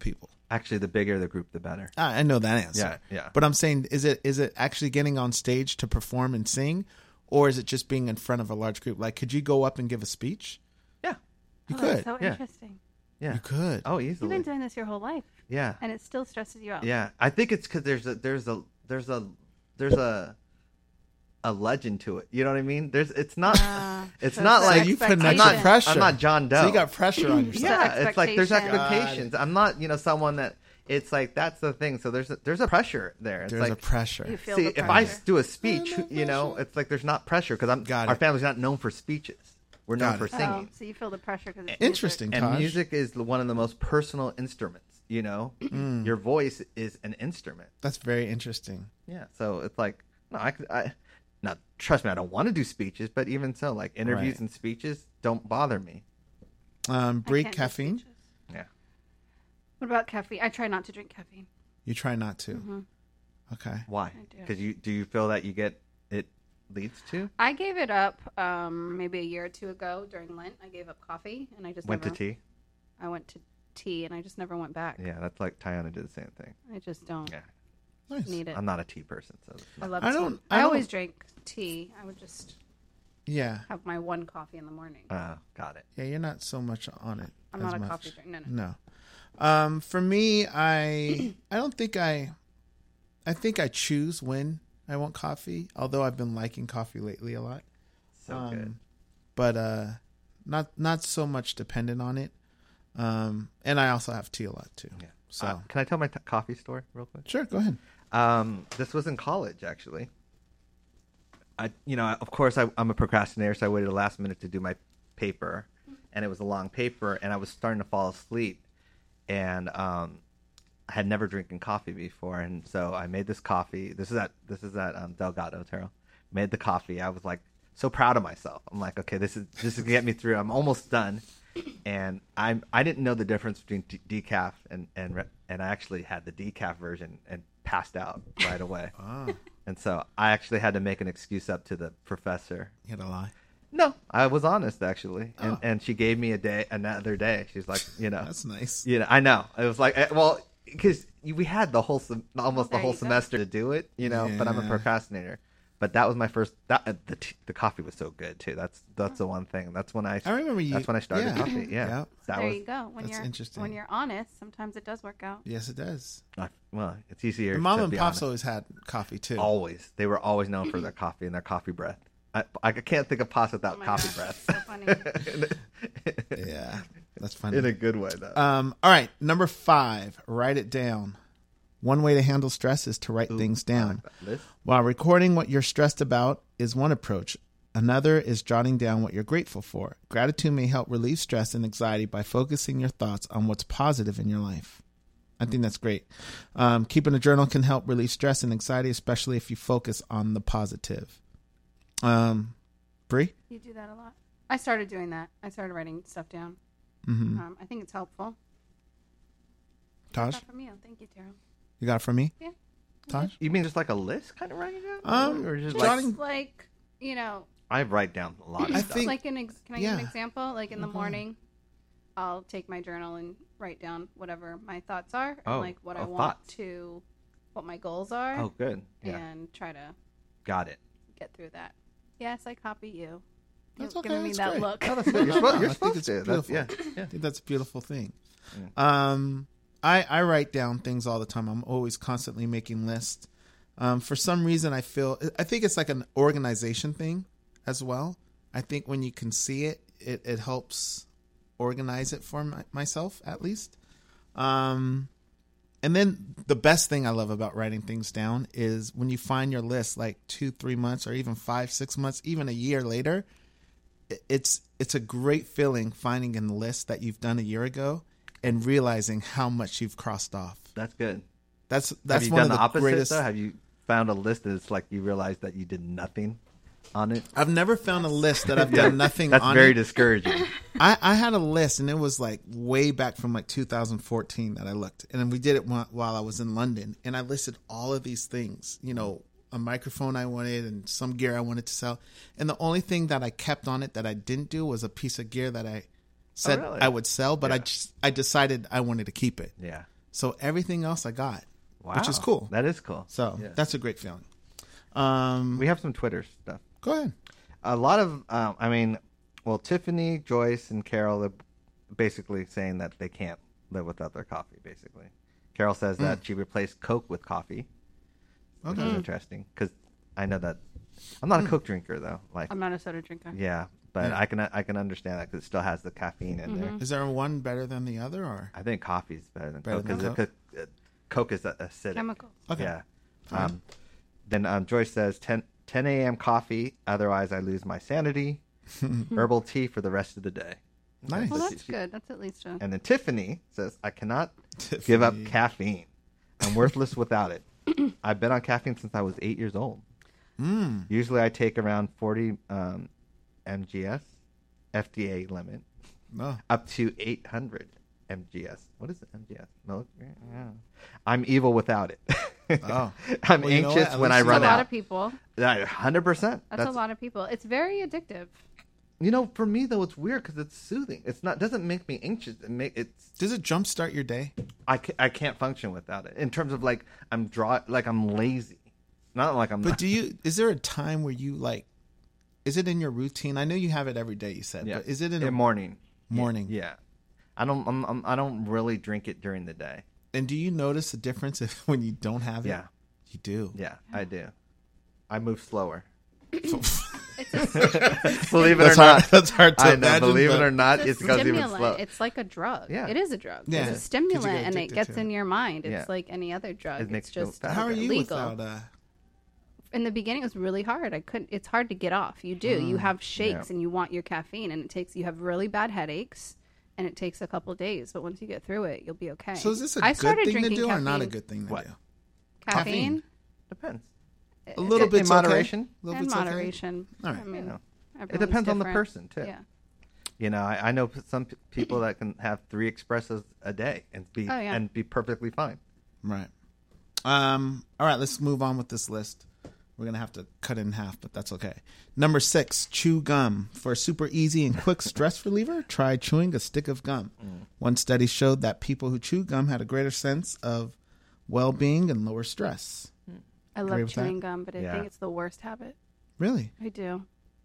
Actually, the bigger the group, the better. I I know that answer. Yeah, yeah. But I'm saying, is it is it actually getting on stage to perform and sing, or is it just being in front of a large group? Like, could you go up and give a speech? Yeah, You Oh, could. that's so Yeah. interesting. yeah. You could. Oh, You've easily. been doing this your whole life, Yeah, and it still stresses you out. yeah. I think it's because there's a there's a there's a there's a a legend to it. You know what I mean? There's it's not Ah, it's so not it's So like you put I'm extra not pressure. I'm not John Doe. So you got pressure on yourself. yeah, it's like there's expectation. expectations. I'm not you know someone that it's like that's the thing. So there's a, there's a pressure there. It's There's like a pressure. You feel see the if I pressure. do a speech, you know, it's like there's not pressure because I'm Got our it. family's not known for speeches. We're known Got for it. singing. Oh, so you feel the pressure because it's Interesting, And Taj. music is the- one of the most personal instruments. You know, Mm. your voice is an instrument. That's very interesting. Yeah, so it's like no, I, could- I, now trust me, I don't want to do speeches, but even so, like interviews Right. and speeches don't bother me. Um, I Brie, can't do caffeine. speeches. Yeah, What about caffeine? I try not to drink caffeine. You try not to. Mm-hmm. Okay. why? I do. Because you do you feel that you get it leads to I gave it up um, maybe a year or two ago during Lent. I gave up coffee, and I just went never, to tea? I went to tea, and I just never went back. Yeah, that's like Tiana did the same thing. I just don't Yeah, Nice. need it. I'm not a tea person, so it's I not- love I tea. don't- I, I always don't- drank tea. I would just Yeah. have my one coffee in the morning. uh, got it. Yeah, you're not so much on it. I'm as not a much. coffee drinker. No, no. No. Um, for me, I I don't think I I think I choose when I want coffee, although I've been liking coffee lately a lot. So Um, good. But uh not not so much dependent on it. Um and I also have tea a lot too. Yeah. So Uh, can I tell my t- coffee story real quick? sure, go ahead. Um, this was in college, actually. I, you know, of course, I, I'm a procrastinator, so I waited the last minute to do my paper, and it was a long paper, and I was starting to fall asleep, and um, I had never drinking coffee before, and so I made this coffee. This is at this is at um, Delgado Terrell. Made the coffee. I was like so proud of myself. I'm like, okay, this is this is gonna get me through. I'm almost done, and I'm I didn't know the difference between de- decaf and and re- and I actually had the decaf version and passed out right away. Ah, And so I actually had to make an excuse up to the professor. you had a lie. No, I was honest actually, and Oh. and she gave me a day, another day. She's like, you know, That's nice. you know, I know. It was like, eh, well, because we had the whole sem- almost the There whole you go. semester to do it, you know. But I'm a Yeah. procrastinator. But that was my first. That uh, the t- the coffee was so good too. That's that's the one thing. That's when I. I remember you- That's when I started yeah. coffee. Yeah. Yeah. That there was. you go. When that's you're interesting. when you're honest, sometimes it does work out. Yes, it does. I- Well, it's easier. Your mom to and be pops honest. always had coffee too. Always. They were always known for their coffee and their coffee breath. I, I can't think of pops without Oh my coffee gosh, breath. so funny. Yeah, that's funny. In a good way, though. Um, all right, number five, write it down. One way to handle stress is to write things down. List? While recording what you're stressed about is one approach. Another is jotting down what you're grateful for. Gratitude may help relieve stress and anxiety by focusing your thoughts on what's positive in your life. I think that's great. Um, keeping a journal can help relieve stress and anxiety, especially if you focus on the positive. Um, Brie? You do that a lot. I started doing that. I started writing stuff down. Mm-hmm. Um, I think it's helpful. Taj? Not from you. Thank you, Tara. You got it from me? Yeah. Taj? You mean just like a list, kind of writing down? Um, or just jotting- like Just like, you know, I write down a lot of I stuff. think- like an ex- can I yeah. give an example? Like in the Okay. morning, I'll take my journal and write down whatever my thoughts are, and Oh, like what I oh, want thoughts. to, what my goals are, Oh, good. Yeah, and try to got it. get through that. Yes, I copy you. That's You're okay, giving me that's that great. look. Oh, that's good. You're supposed, I you're think supposed it's to. That's, yeah, beautiful. yeah. I think that's a beautiful thing. Um, I, I write down things all the time. I'm always constantly making lists. Um, for some reason, I feel, I think it's like an organization thing as well. I think when you can see it, it, it helps organize it for my, myself, at least. Um, and then the best thing I love about writing things down is when you find your list like two, three months or even five, six months, even a year later, it- it's, it's a great feeling finding a list that you've done a year ago and realizing how much you've crossed off. That's good. That's, Have that's you one done of the the opposite greatest. though? Have you found a list that it's like you realize that you did nothing on it? I've never found a list that I've done nothing That's on very it. discouraging. I, I had a list, and it was like way back from like two thousand fourteen that I looked, and we did it while while I was in London, and I listed all of these things, you know, a microphone I wanted and some gear I wanted to sell, and the only thing that I kept on it that I didn't do was a piece of gear that I said really? I would sell, but I Yeah. just I decided I wanted to keep it. Yeah. So everything else I got, Wow. which is cool. That is cool. So Yeah. that's a great feeling. Um, We have some Twitter stuff. go ahead. A lot of, um, I mean, well, Tiffany, Joyce, and Carol are basically saying that they can't live without their coffee, basically. Carol says that she replaced Coke with coffee, which Okay. is interesting, because I know that I'm not a Coke drinker, though. Like, I'm not a soda drinker. yeah, but Yeah. I can I can understand that because it still has the caffeine in there. Is there one better than the other, or I think coffee's better than Better Coke than because Coke? Coke is acidic. Chemicals. okay? Yeah. Um, then um, Joyce says ten a.m. coffee, otherwise I lose my sanity. Herbal tea for the rest of the day. Nice. Well, So that's she- good. That's at least a. And then Tiffany says, I cannot give up Tiffany. caffeine. I'm worthless without it. I've been on caffeine since I was eight years old. Mm. Usually I take around forty um, M G S, F D A limit, No. up to eight hundred M G S. What is it, M G S? Milligram? Yeah. I'm evil without it. Oh. I'm Well, you know what? anxious At when least I you That's run a lot out. of people. one hundred percent. That's, a lot of people. It's very addictive. You know, for me, though, it's weird because it's soothing. It's not doesn't make me anxious. It make, it's Does it jumpstart your day? I, ca- I can't function without it in terms of like I'm draw like I'm lazy, not like I'm. But not, do you? Is there a time where you like? Is it in your routine? I know you have it every day. You said, yeah. but is it in the a morning? morning? Yeah, I don't. I'm, I'm, I don't really drink it during the day. And do you notice a difference if when you don't have it? Yeah, you do. yeah, I do. I move slower. It's a, Believe it That's or hard- not, that's hard to I know. imagine, Believe but- it or not, it's it's a because even stimulant. slow. It's like a drug. Yeah. It is a drug. Yeah. It's 'Cause a you stimulant, get and it addicted gets to in it. your mind. It's Yeah. like any other drug. It makes it's you feel just fat. How are you illegal. without? Uh, In the beginning, it was really hard. I couldn't. It's hard to get off. You do. Mm. You have shakes, Yeah. and you want your caffeine, and it takes. You have really bad headaches, and it takes a couple of days. But once you get through it, you'll be okay. so is this a I good started thing to drinking do or not a caffeine- good thing to What? do? Caffeine, caffeine? Depends. A little In bit moderation. A little and bit's okay? moderation. All right. I mean, You know, it everyone's depends on the different. person too. Yeah. You know, I, I know p- some p- people that can have three espressos a day and be Oh, yeah. and be perfectly fine. Right. Um. All right. Let's move on with this list. We're gonna have to cut it in half, but that's okay. Number six, chew gum. For a super easy and quick stress reliever, try chewing a stick of gum. Mm. One study showed that people who chew gum had a greater sense of well-being and lower stress. I Agree love with that? chewing gum, but I Yeah. think it's the worst habit. Really, I do.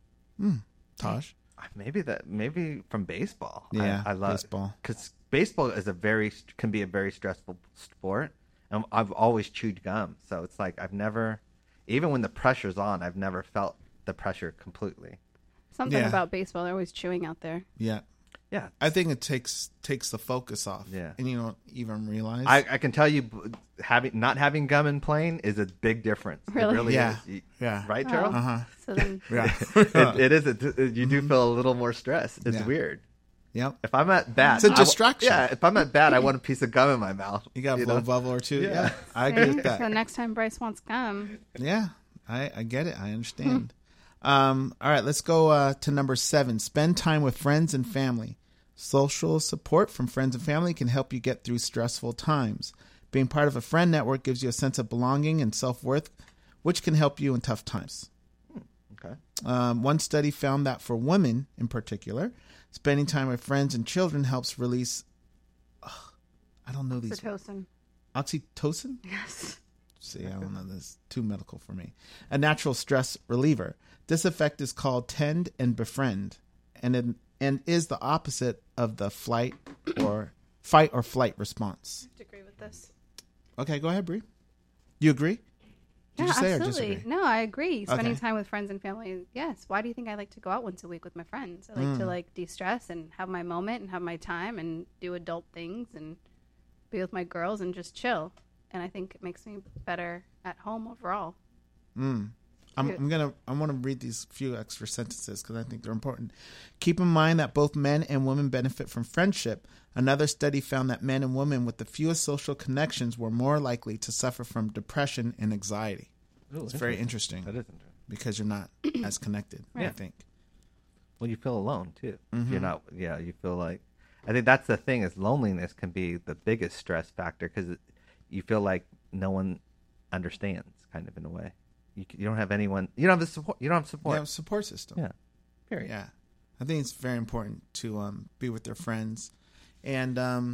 Tosh? Maybe that maybe from baseball. Yeah, I, I love baseball. because baseball is a very can be a very stressful sport. And I've always chewed gum, so it's like I've never, even when the pressure's on, I've never felt the pressure completely. Something Yeah. about baseball. They're always chewing out there. Yeah. Yeah, I think it takes takes the focus off. Yeah. And you don't even realize. I, I can tell you, b- having not having gum and playing is a big difference. Really? It really Yeah. is. You- Yeah. Right, Terrell? Uh huh. So then, Yeah. it, it is. A, you do feel a little more stress. It's Yeah. weird. Yep. If I'm at bat, It's a I w- distraction. yeah, if I'm at bat, I want a piece of gum in my mouth. You got a you blow know? bubble or two. Yeah. Yeah. I agree with so that. next time Bryce wants gum, Yeah. I, I get it. I understand. um. All right. Let's go uh, to number seven. Spend time with friends and family. Social support from friends and family can help you get through stressful times. Being part of a friend network gives you a sense of belonging and self-worth, which can help you in tough times. Okay. Um, one study found that for women in particular, spending time with friends and children helps release, ugh, I don't know these, oxytocin. oxytocin? Yes. See, I don't know. This is too medical for me. A natural stress reliever. This effect is called tend and befriend, and it, and is the opposite of the flight or fight or flight response. I agree with this. Okay, go ahead, Bree. You agree? Did yeah, you say absolutely. or disagree? No, I agree. Spending Okay. time with friends and family. Yes. Why do you think I like to go out once a week with my friends? I like Mm. to like de-stress and have my moment and have my time and do adult things and be with my girls and just chill. And I think it makes me better at home overall. Mm. I'm, I'm gonna. I want to read these few extra sentences because I think they're important. Keep in mind that both men and women benefit from friendship. Another study found that men and women with the fewest social connections were more likely to suffer from depression and anxiety. Ooh, It's very interesting That is interesting. because you're not as connected. I Yeah. think. Well, you feel alone too. Mm-hmm. You're not. Yeah, you feel like. I think that's the thing. Is loneliness can be the biggest stress factor because you feel like no one understands, kind of in a way. You you don't have anyone. You don't have the support. You don't have You support. have a support system. Yeah. Period. Yeah. I think it's very important to um, be with their friends. And um,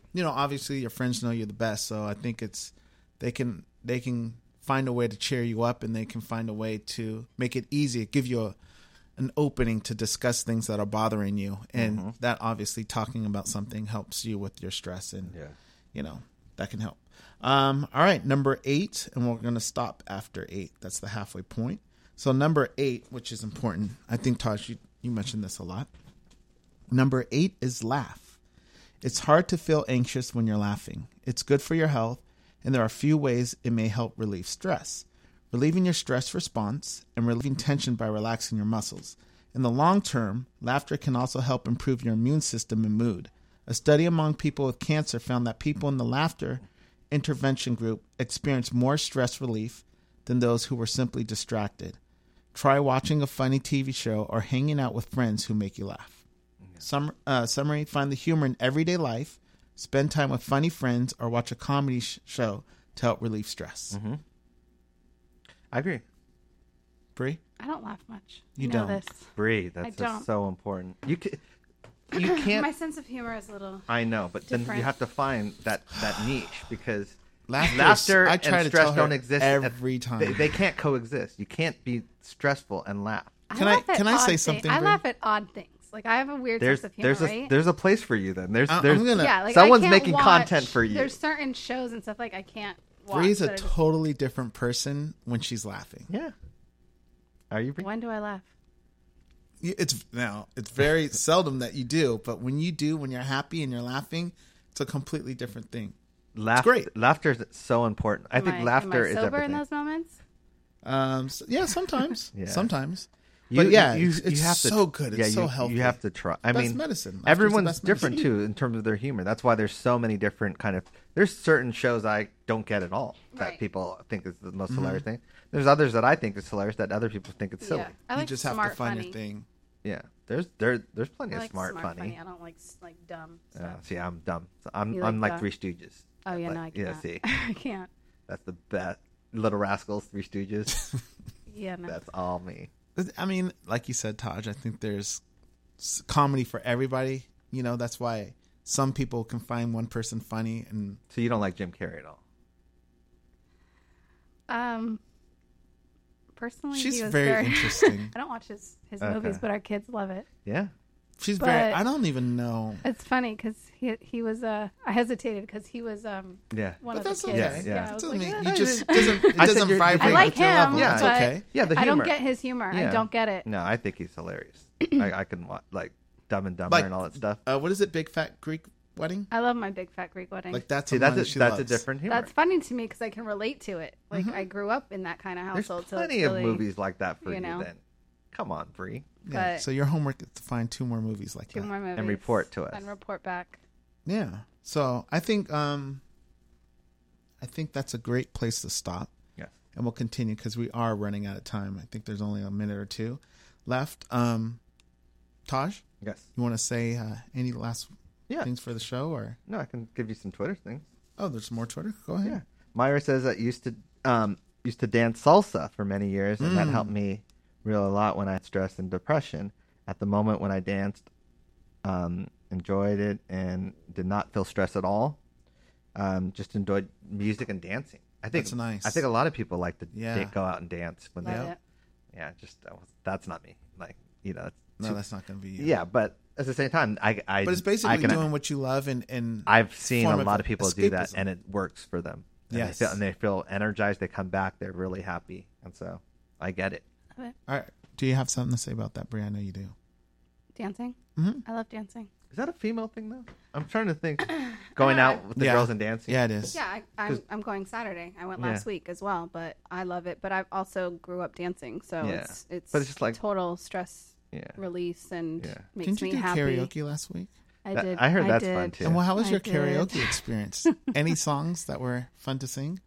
you know, obviously your friends know you're the best, so I think it's they can they can find a way to cheer you up, and they can find a way to make it easy, give you a, an opening to discuss things that are bothering you, and mm-hmm. that obviously talking about something helps you with your stress, and yeah. you know that can help. Um, all right, number eight, and we're going to stop after eight. That's the halfway point. So number eight, which is important, I think, Taj, you, you mentioned this a lot. Number eight is laugh. It's hard to feel anxious when you're laughing. It's good for your health, and there are a few ways it may help relieve stress. Relieving your stress response and relieving tension by relaxing your muscles. In the long term, laughter can also help improve your immune system and mood. A study among people with cancer found that people in the laughter intervention group experienced more stress relief than those who were simply distracted. Try watching a funny T V show or hanging out with friends who make you laugh. Sum, uh, summary, find the humor in everyday life, spend time with funny friends, or watch a comedy sh- show to help relieve stress. Mm-hmm. I agree. Bree? I don't laugh much. You, you know don't. This. Bree, that's just so important. You can, you can't. My sense of humor is a little. I know, but different. Then you have to find that, that niche, because laughter, laughter I try and to stress tell her don't exist every at, time. They, they can't coexist. You can't be stressful and laugh. Can I I- laugh at can I odd say things. something, I Bree? laugh at odd things. Like I have a weird There's sense of humor, there's a right? there's a place for you. Then there's I- I'm there's gonna- yeah, like someone's I can't making watch, content for you. There's certain shows and stuff like I can't watch. Bree's a that I just- totally different person when she's laughing. Yeah. Are you? Bree? When do I laugh? You- It's now it's very seldom that you do, but when you do, when you're happy and you're laughing, it's a completely different thing. Laugh, great. Laughter is so important. I Am think I, laughter am I is sober everything. in those moments? Um, so- yeah, sometimes, Yeah. sometimes, You- but yeah, you, it's, it's you have to, so good. It's yeah, so you, healthy. You have to try. I Best mean, medicine. Laughter's the everyone's best different medicine. too in terms of their humor. That's why there's so many different kind of. There's certain shows I don't get at all that Right. people think is the most Mm-hmm. hilarious thing. There's others that I think is hilarious that other people think it's silly. Yeah. I You like just have smart to find funny. your thing. Yeah, there's there there's plenty I of like smart, smart funny. I don't like s- like dumb Uh, stuff. see, I'm dumb. So I'm You I'm like like that? Three Stooges. Oh yeah, Like, no, I yeah, can't. see, I can't. that's the best. Little Rascals, Three Stooges. Yeah, no. That's all me. I mean, like you said, Taj, I think there's s- comedy for everybody. You know, that's why some people can find one person funny, and So you don't like Jim Carrey at all? Um, personally, she's he was very interesting. I don't watch his his Okay. movies, but our kids love it. Yeah. She's very. But- I don't even know. It's funny because he he was uh I hesitated because he was um Yeah. one But of that's the okay. kids. Yeah, yeah. I It was doesn't like, mean- eh. you just it doesn't it I said doesn't you're- vibrate I like with your him, level. Yeah. It's but okay. Yeah, the I don't humor. get his humor. Yeah. I don't get it. No, I think he's hilarious. I, I can watch like Dumb and Dumber Like- and all that stuff. Uh, what is it? Big Fat Greek Wedding? I love my Big Fat Greek Wedding. Like that's See, a that's one a, that she that's loves. a different humor. That's funny to me because I can relate to it. Like I grew up in that kind of There's household. plenty so it's of really, movies like that for you you. know. Then, come on, Bree, Yeah. but- So your homework is to find two more movies like Two that. more movies and report to us. and report back. Yeah. So I think um, I think that's a great place to stop, Yes. and we'll continue because we are running out of time. I think there's only a minute or two left. Um, Taj, Yes. you want to say uh, any last Yeah. things for the show, or No, I can give you some Twitter things. oh, there's more Twitter. Go ahead. Yeah. Myra says that used to um used to dance salsa for many years, and that Mm. helped me real a lot when I had stress and depression. At the moment when I danced, um, enjoyed it and did not feel stress at all. Um, just enjoyed music and dancing. I think That's nice. I think a lot of people like to Yeah. da- go out and dance when Love they. it. Yeah, just that was, that's not me. Like you know, it's No, too- that's not going to be you. yeah, but at the same time, I, I But it's I basically can, doing what you love, and, and I've seen a form of lot of people do that, escapism. and it works for them. And Yes. they feel, and they feel energized. They come back. They're really happy, and so I get it. Love it. All right. Do you have something to say about that, Bri? I know you do. Dancing. Mhm. I love dancing. Is that a female thing though? I'm trying to think. Going Uh, out with the Yeah. girls and dancing. Yeah, it is. Yeah, I, I'm 'Cause- I'm going Saturday. I went Yeah. last week as well, but I love it. But I also grew up dancing, so Yeah. it's it's But it's just like- total stress Yeah. release and Yeah. makes Didn't you me do happy. karaoke last week? I That- did. I heard that's did. fun, too. And well, how was I your did. karaoke experience? Any songs that were fun to sing?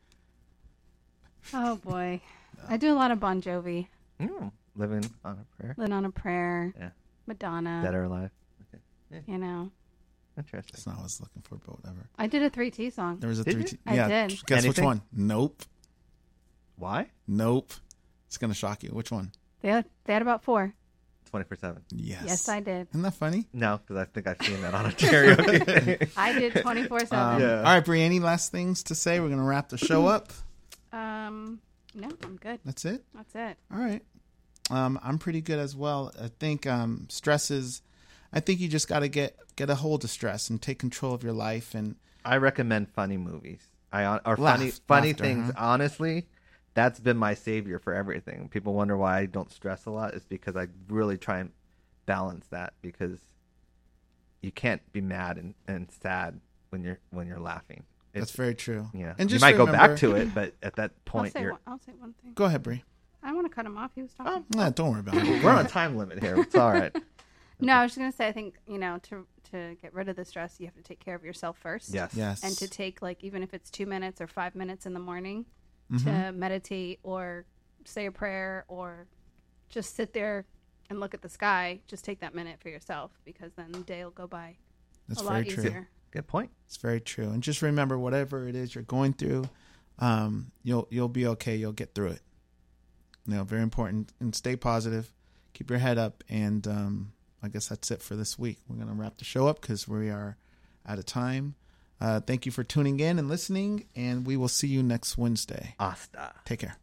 Oh boy, I do a lot of Bon Jovi, Mm, living on a prayer. "Living on a Prayer," Yeah. Madonna. Dead or alive. Okay. You know, Interesting. That's not what I was looking for, but whatever. I did a three T song. There was a Did three. you? T- I yeah. did. Guess which Anything? one? Nope. Why? Nope. It's gonna shock you. Which one? They had, they had about four. twenty-four seven. Yes. Yes, I did. Isn't that funny? No, because I think I've seen that on a karaoke. I did twenty-four seven. Um, Yeah. All right, Bree, any last things to say? We're going to wrap the show up. Um, no, I'm good. That's it? That's it. All right. Um, I'm pretty good as well. I think um, stress is, I think you just got to get, get a hold of stress and take control of your life. And I recommend funny movies. I or Laugh, funny funny laughter, things. huh? Honestly, that's been my savior for everything. People wonder why I don't stress a lot. It's because I really try and balance that, because you can't be mad and, and sad when you're when you're laughing. It's, that's very true. yeah. And You just might go remember- back to it, but at that I'll point, say, you're one, I'll say one thing. Go ahead, Bree. I want to cut him off. He was talking. Nah, don't worry about it. we're on a time limit here. It's all right. No, I was just going to say, I think, you know, to to get rid of the stress, you have to take care of yourself first. Yes. Yes. And to take, like, even if it's two minutes or five minutes in the morning Mm-hmm. to meditate or say a prayer or just sit there and look at the sky, just take that minute for yourself, because then the day will go by That's a very lot true. easier. Good point. It's very true. And just remember, whatever it is you're going through, um, you'll you'll be okay. You'll get through it. You know, very important. And stay positive. Keep your head up. And um, I guess that's it for this week. We're going to wrap the show up because we are out of time. Uh, thank you for tuning in and listening, and we will see you next Wednesday. Asta. Take care.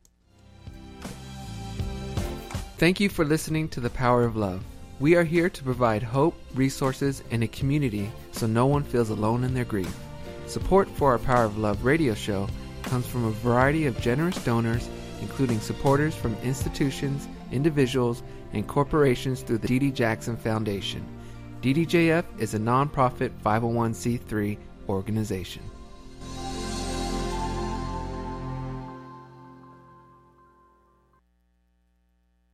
Thank you for listening to The Power of Love. We are here to provide hope, resources, and a community so no one feels alone in their grief. Support for our Power of Love radio show comes from a variety of generous donors, including supporters from institutions, individuals, and corporations through the Dee Dee Jackson Foundation. D D J F is a nonprofit five oh one c three organization.